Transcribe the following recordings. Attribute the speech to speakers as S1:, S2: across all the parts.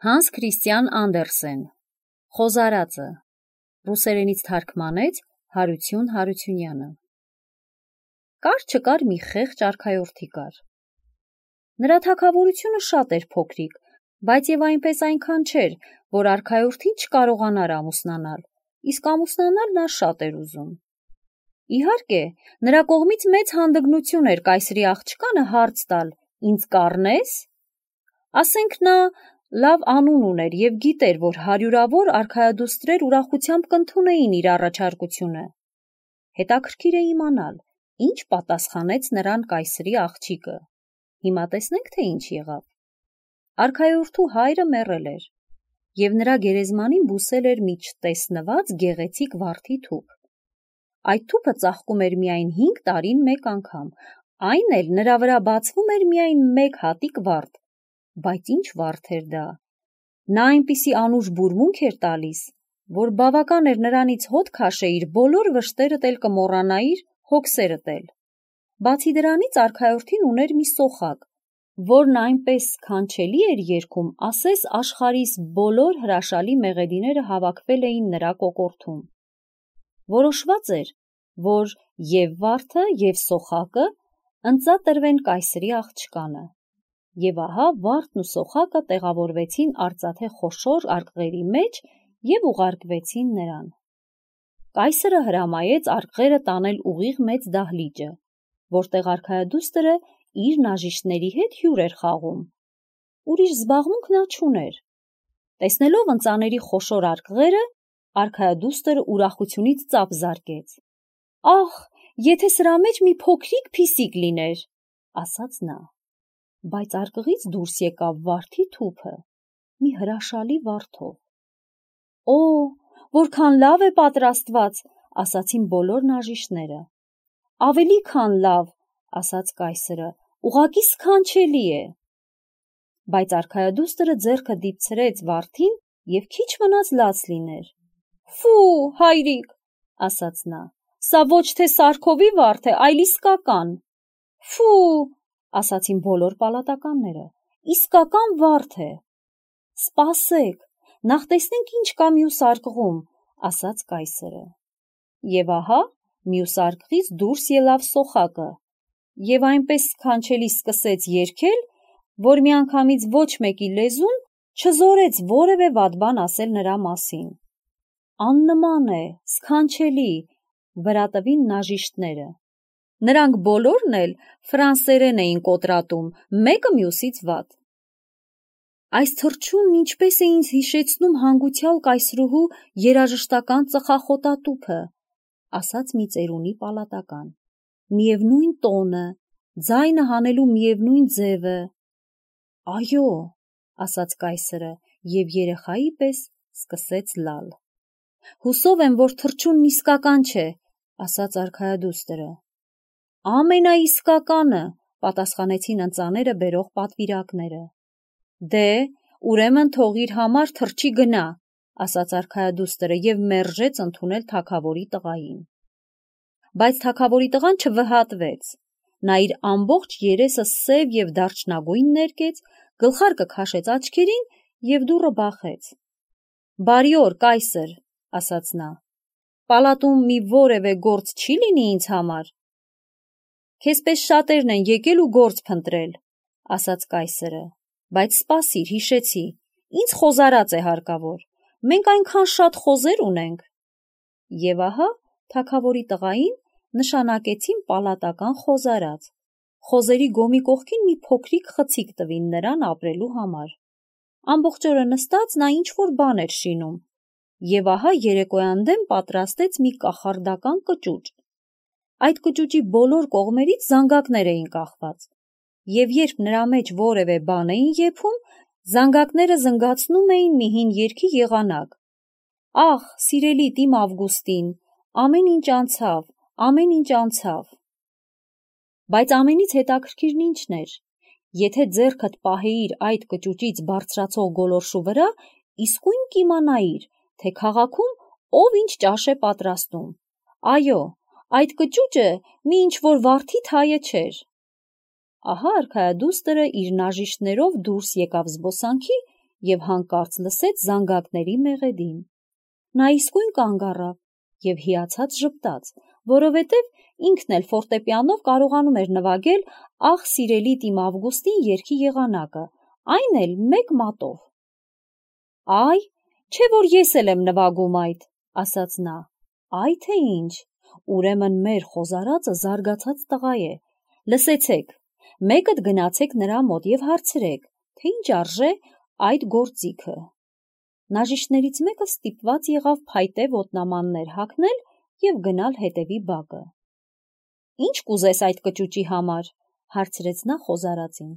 S1: Հանս Քրիստիան Անդերսեն, Խոզարածը, ռուսերենից թարգմանեց Հարություն Հարությունյանը։ Կար չկար մի խեղճ արքայորդի կար։ Նրա թագավորությունը շատ էր փոքրիկ, բայց եւ այնպես այնքան չէր, որ արքայորդին չկարողանար ամուսնանալ, իսկ ամուսնանալ նա շատ էր ուզում։ Իհարկե, նրա կողմից մեծ հանդգնություն էր կայսրի աղջկանը հարց տալ. «Ինձ կառնես»։ Ասենք նա լավ անուն ուներ եւ գիտեր, որ հարյուրավոր արքայադուստրեր ուրախությամբ կընդունեին իր առաջարկությունը։ Հետաքրքիր է իմանալ, ինչ պատասխանեց նրան կայսրի աղջիկը։ Հիմա տեսնենք, թե ինչ եղավ։ Արքայորդու հայրը մեռել էր, եւ նրա գերեզմանին բուսել էր մի չտեսնված գեղեցիկ վարդի թուփ։ Այդ թուփը ծաղկում էր միայն 5 տարին մեկ անգամ, այն էլ նրա վրա բացվում էր միայն մեկ հատիկ վարդ։ Բայց ինչ վարդ էր դա։ Նա այնպիսի անուշ բուրմունք էր տալիս, որ բավական էր նրանից հոտ քաշեիր, բոլոր վշտերդ էլ կմոռանայիր, հոգսերդ էլ։ Բացի դրանից արքայորդին ուներ մի սոխակ, որն այնպես սքանչելի էր երգում, ասես աշխարհիս բոլոր հրաշալի մեղեդիները հավաքվել էին նրա կոկորդում։ Որոշված էր, որ եւ վարդը եւ սոխակը ընծատրվեն կայսրի աղջկանը։ Եվ ահա վարդն ու սոխակը տեղավորվեցին արծաթե խոշոր արկղերի մեջ եւ ուղարկվեցին նրան։ Կայսրը հրամայեց արկղերը տանել ուղիղ մեծ դահլիճը, որտեղ արքայադուստրը իր նաժիշտների հետ հյուր էր խաղում։ Ուրիշ զբաղմունք նա չուներ։ Տեսնելով ընծաների խոշոր արկղերը, արքայադուստրը ուրախությունից ծափ զարկեց։ «Ահ, եթե սրա մեջ մի փոքրիկ փիսիկ լիներ», ասաց նա։ Բայց արկղից դուրս եկավ վարդի թուփը, մի հրաշալի վարդով։ «Օ, որքան լավ է պատրաստված», ասացին բոլոր նաժիշտները։ «Ավելի քան լավ», ասաց կայսրը, «ուղղակի սքանչելի է»։ Բայց արքայադուստրը ձեռքը դիպցրեց վարդին եւ քիչ մնաց լաց լիներ։ «Ֆու, հայրիկ», ասաց նա, «սա ոչ թե սարքովի վարդ է, այլ իսկական»։ «Ֆու», ասացին բոլոր պալատականները, «իսկական վարդ է»։ «Սպասեք, նախ տեսնենք ինչ կա մյուս արկղում», ասաց կայսրը։ Եվ ահա մյուս արկղից դուրս ելավ սոխակը եւ այնպես սքանչելի սկսեց երգել, որ միանգամից ոչ մեկի լեզուն չզորեց որևէ վատ բան ասել նրա մասին։ «Աննման է, սքանչելի», վրա տվին նաժիշտները։ Նրանք բոլորն էլ ֆրանսերեն էին կոտրատում, մեկը մյուսից վատ։ «Այս թռչունն ինչպես է ինձ հիշեցնում հանգուցյալ կայսրուհու երաժշտական ծխախոտատուփը», ասաց մի ծերունի պալատական։ «Միևնույն տոնը, ձայնը հանելու միևնույն ձևը»։ «Այո», ասաց կայսրը եւ երեխայի պես սկսեց լալ։ «Հուսով եմ, որ թռչունն իսկական չէ», ասաց արքայադուստրը։ «Ամենաիսկականը», պատասխանեցին ընծաները բերող պատվիրակները։ «Դե, ուրեմն թող իր համար թռչի գնա», ասաց արքայադուստրը եւ մերժեց ընդունել թագավորի տղային։ Բայց թագավորի տղան չվհատվեց։ Նա իր ամբողջ երեսը սև եւ դարչնագույն ներկեց, գլխարկը քաշեց աչքերին եւ դուռը բախեց։ «Բարի օր, կայսր», ասաց նա։ «Պալատում մի որևէ գործ չի լինի ինձ համար»։ «Քեզպես շատերն են եկել ու գործ փնտրել», ասաց կայսրը։ «Բայց սպասիր, հիշեցի, ինձ խոզարած է հարկավոր, մենք այնքան շատ խոզեր ունենք»։ Եվ ահա թագավորի տղային նշանակեցին պալատական խոզարած։ Խոզերի գոմի կողքին մի փոքրիկ խցիկ տվին նրան ապրելու համար։ Ամբողջ օրը նստած նա ինչ-որ բան էր շինում։ Եվ ահա երեկոյան դեմ պատրաստեց մի կախարդական կճուճ։ Այդ կճուճի բոլոր կողմերից զանգակներ էին կախված, եւ երբ նրա մեջ որևէ բան էին եփում, զանգակները զնգացնում էին մի հին երգի եղանակ. «Ախ, սիրելիդ իմ Ավգուստին, ամեն ինչ անցավ, ամեն ինչ անցավ»։ Բայց ամենից հետաքրքիրն ինչն էր, եթե ձեռքդ պահեիր այդ կճուճից բարձրացող գոլորշու վրա, իսկույն կիմանայիր, թե քաղաքում ով ինչ ճաշ է պատրաստում։ Այո, այդ կճուճը մի ինչ-որ վարդի թայը չէր։ Ահա արքայադուստրը իր նաժիշտներով դուրս եկավ զբոսանքի և հանկարծ լսեց զանգակների մեղեդին։ Նա իսկույն կանգ առավ և հիացած ժպտաց, որովհետև ինքն էլ ֆորտեպիանով կարողանում էր նվագել «Ախ, սիրելիդ իմ Ավգուստին» երգի եղանակը, այն էլ մեկ մատով։ «Այ, չէ որ ես էլ եմ նվագում այդ», ասաց նա։ «Այ թե ինչ, ուրեմն մեր խոզարածը զարգացած տղա է։ Լսեցեք, մեկդ գնացեք նրա մոտ և հարցրեք, թե ինչ արժե այդ գործիքը»։ Նաժիշտներից մեկը ստիպված եղավ փայտե ոտնամաններ հագնել և գնալ հետևի բակը։ «Ինչ կուզես այդ կճուճի համար», հարցրեց նա խոզարածին։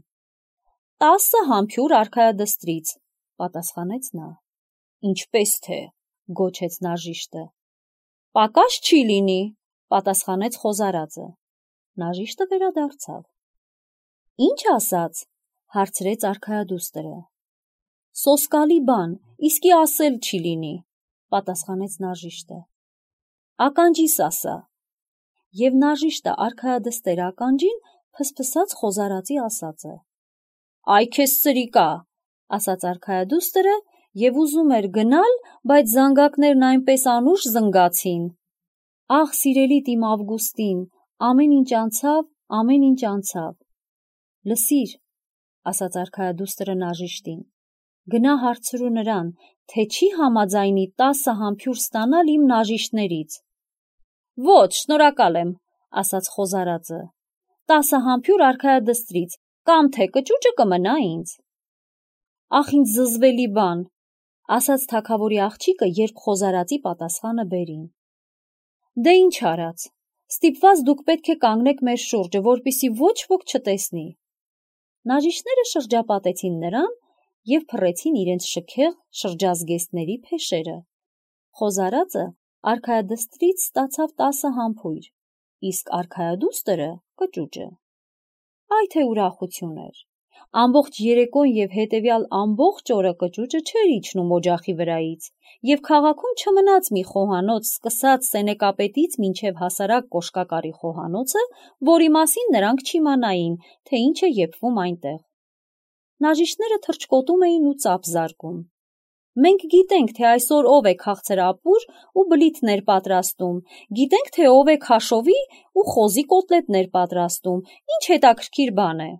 S1: 10 համբույր արքայադստրից, պատասխանեց նա։ «Ինչպես թե», գոչեց նաժիշտը։ «Պակաս չի լինի», պատասխանեց խոզարածը։ Նաժիշտը վերադարձավ։ «Ինչ ասաց», հարցրեց արքայադուստրը։ «Սոսկալի բան, իսկի ասել չի լինի», պատասխանեց նաժիշտը։ «Ականջիս ասա»։ Եվ նաժիշտը արքայադստեր ականջին փսփսաց խոզարածի ասածը։ «Այ քեզ սրիկա», ասաց արքայադուստրը և ուզում էր գնալ, բայց զանգակներն այնպես անուշ զնգացին։ «Ախ, սիրելիդ իմ Ավգուստին, ամեն ինչ անցավ, ամեն ինչ անցավ»։ «Լսիր», ասաց արքայադուստրը նաժիշտին, գնա հարցրու նրան, թե չի համաձայնի 10 համբույր ստանալ իմ նաժիշտներից։ «Ոչ, շնորհակալ եմ», ասաց խոզարածը, 10 համբույր արքայադստրից, կամ թե կճուճը կմնա ինձ։ «Ախ, ինչ զզվելի բան», ասաց թագավորի աղջիկը, երբ խոզարածի պատասխանը բերին։ «Դե ինչ արած, ստիպված դուք պետք է կանգնեք մեր շուրջը, որպեսզի ոչ ոք չտեսնի»։ Նաժիշտները շրջապատեցին նրան և փռեցին իրենց շքեղ շրջազգեստների փեշերը։ Խոզարածը արքայադստրից ստացավ 10 համբույր, իսկ արքայադուստրը կճուճը։ Այ թե ուրախություն էր։ Ամբողջ երեկոն և հետևյալ ամբողջ օրը կճուճը չէր իջնում օջախի վրայից, և քաղաքում չմնաց մի խոհանոց, սկսած Սենեկապետից մինչև հասարակ Կոշկակարի խոհանոցը, որի մասին նրանք չիմանային, թե ինչ է եփվում այնտեղ։ Նաժիշտները թռչկոտում էին ու ծափ զարկում։ «Մենք գիտենք, թե այսօր ով է քաղցրապուր ու բլիթներ պատրաստում, գիտենք, թե ով է քաշովի ու խոզի կոտլետներ պատրաստում, ինչ հետաքրքիր բան է»։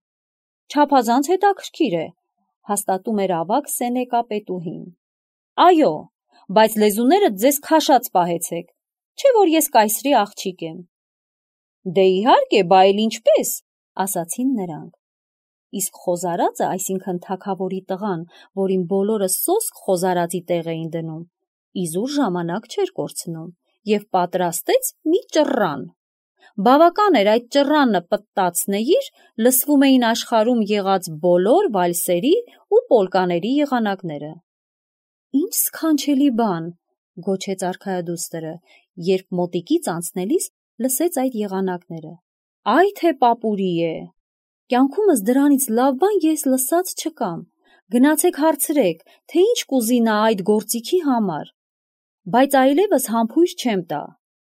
S1: «Չափազանց հետաքրքիր է», հաստատում էր ավագ Սենեկապետուհին։ «Այո, բայց լեզուներդ ձեզ քաշած պահեցեք, չէ որ ես կայսրի աղջիկ եմ»։ «Դե իհարկե, բա էլ ինչպես», ասացին նրանք։ Իսկ խոզարածը, այսինքն թագավորի տղան, որին բոլորը սոսկ խոզարածի տեղ էին դնում, իզուր ժամանակ չէր կորցնում և պատրաստեց մի ճռռան։ Բավական էր այդ ճռռանը պտտացնեիր, լսվում էին աշխարհում եղած բոլոր վալսերի ու պոլկաների եղանակները։ «Ինչ սքանչելի բան», գոչեց արքայադուստրը, երբ մոտիկից անցնելիս լսեց այդ եղանակները։ «Այ թե պապուրի է։ Կյանքումս դրանից լավ բան ես լսած չկամ։ Գնացեք հարցրեք, թե ինչ կուզի նա այդ գործիքի համար, բայց այլևս համբույր չեմ տա»։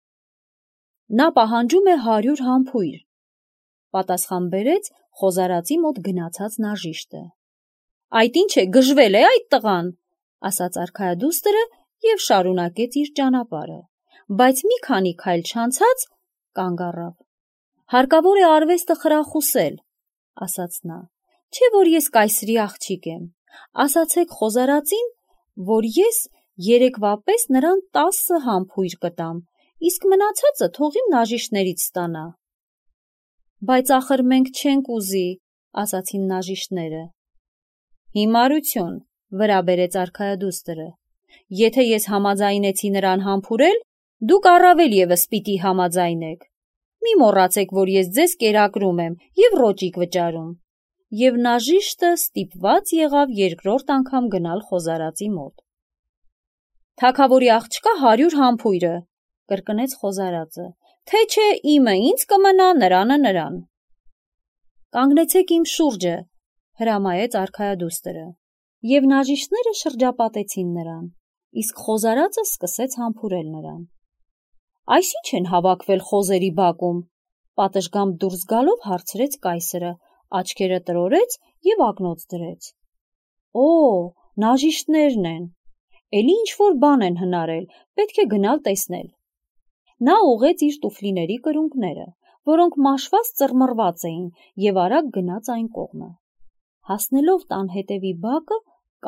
S1: «Նա պահանջում է 100 համբույր», պատասխան բերեց խոզարածի մոտ գնացած նաժիշտը։ «Այդ ինչ է, գժվել է այդ տղան», ասաց արքայադուստրը և շարունակեց իր ճանապարհը, բայց մի քանի քայլ չանցած կանգ առավ։ «Հարկավոր է արվեստը խրախուսել», ասաց նա, «չէ որ ես կայսրի աղջիկ եմ։ Ասացեք խոզարածին, որ ես երեկվա պես նրան 10 համբույր կտամ, իսկ մնացածը թող իմ նաժիշտներից ստանա»։ «Բայց ախր մենք չենք ուզի», ասացին նաժիշտները։ «Հիմարություն», վրա բերեց արքայադուստրը։ «Եթե ես համաձայնեցի նրան համբուրել, դուք առավել ևս պիտի համաձայնեք։ Մի մոռացեք, որ ես ձեզ կերակրում եմ և ռոճիկ վճարում»։ Եվ նաժիշտը ստիպված եղավ երկրորդ անգամ գնալ խոզարածի մոտ։ «Թագավորի աղջկա 100 համբույրը», կրկնեց խոզարածը, «թե չէ իմը ինձ կմնա, նրանը նրան»։ «Կանգնեցեք իմ շուրջը», հրամայեց արքայադուստրը, և նաժիշտները շրջապատեցին նրան, իսկ խոզարածը սկսեց համբուրել նրան։ «Այս ի՞նչ են հավաքվել խոզերի բակում», պատշգամբ դուրս գալով հարցրեց կայսրը, աչքերը տրորեց և ակնոց դրեց։ Օ, նաժիշտներն են։ Էլի ինչ-որ բան են հնարել, պետք է գնալ տեսնել։ Նա ուղղեց իր տուֆլիների կրունկները, որոնք մաշված ծռմռված էին, և արագ գնաց այն կողմը։ Հասնելով տան հետևի բակը,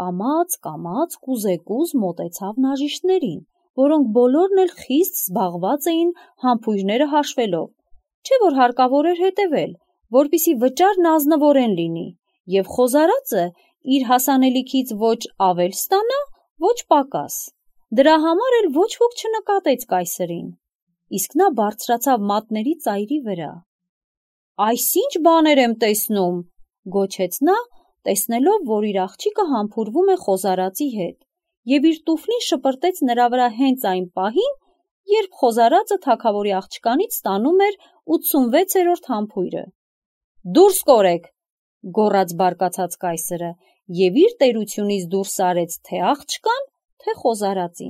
S1: կամաց կուզեկուզ մոտեցավ նաժիշտներին, որոնք բոլորն էլ խիստ զբաղված էին համբույրները հաշվելով, չէ՞ որ հարկավոր էր հետևել, որպեսզի վճարն ազնվորեն լինի, և խոզարածը իր հասանելիքից ոչ ավել ստանա, ոչ պակաս։ Դրա համար էլ ոչ ոք չնկատեց կայսրին, իսկ նա բարձրացավ մատների ծայրի վրա։ «Այս ինչ բաներ եմ տեսնում», գոչեց նա, տեսնելով, որ իր աղջիկը համբուրվում է խոզարածի հետ, և իր տուֆլին շպրտեց նրա վրա հենց այն պահին, երբ խոզարածը թագավորի աղջկանից ստանում էր 86-րդ համբույրը։ «Դուրս կորեք», գոռաց բարկացած կայսրը, և իր տերությունից դուրս արեց թե աղջկան, թե խոզարածին։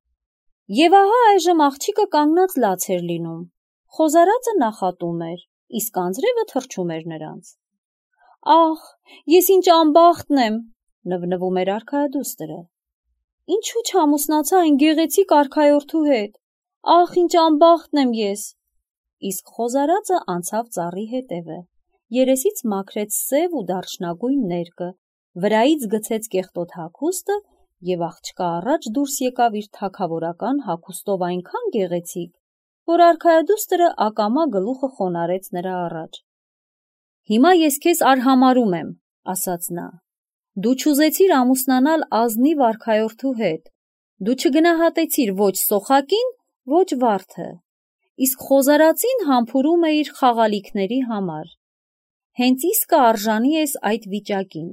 S1: Եվ ահա այժմ աղջիկը կանգնած լաց էր լինում, խոզարածը նախատում էր, իսկ անձրևը թռչում էր նրանց։ «Ախ, ես ինչ անբախտն եմ», նվնվում էր արքայադուստրը։ «Ինչու չամուսնացա այն գեղեցիկ արքայորդու հետ։ Ախ, ինչ անբախտն եմ ես»։ Իսկ խոզարածը անցավ ծառի հետևը, երեսից մաքրեց սև ու դարչնագույն ներկը, վրայից գցեց կեղտոտ հագուստը և աղջկա առաջ դուրս եկավ իր թագավորական հագուստով այնքան գեղեցիկ, որ արքայադուստրը ակամա գլուխը խոնարհեց նրա առաջ։ «Հիմա ես քեզ արհամարհում եմ», ասաց նա։ «Դու չուզեցիր ամուսնանալ ազնիվ արքայորդու հետ, դու չգնահատեցիր ոչ սոխակին, ոչ վարդը, իսկ խոզարածին համբուրում էիր խաղալիքների համար։ Հենց իսկը արժանի ես այդ վիճակին»։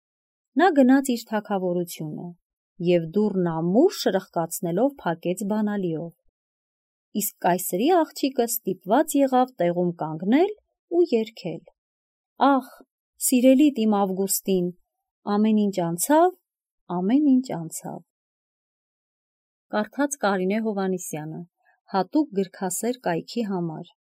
S1: Նա գնաց իր թագավորությունը և դուռն ամուր շրխկացնելով փակեց բանալիով։ Իսկ կայսրի աղջիկը ստիպված եղավ տեղում կանգնել ու երգել. «Ախ, սիրելիդ իմ Ավգուստին, ամեն ինչ անցավ, ամեն ինչ անցավ»։ Կարդաց Կարինե Հովհաննիսյանը, հատուկ գրքասեր կայքի համար։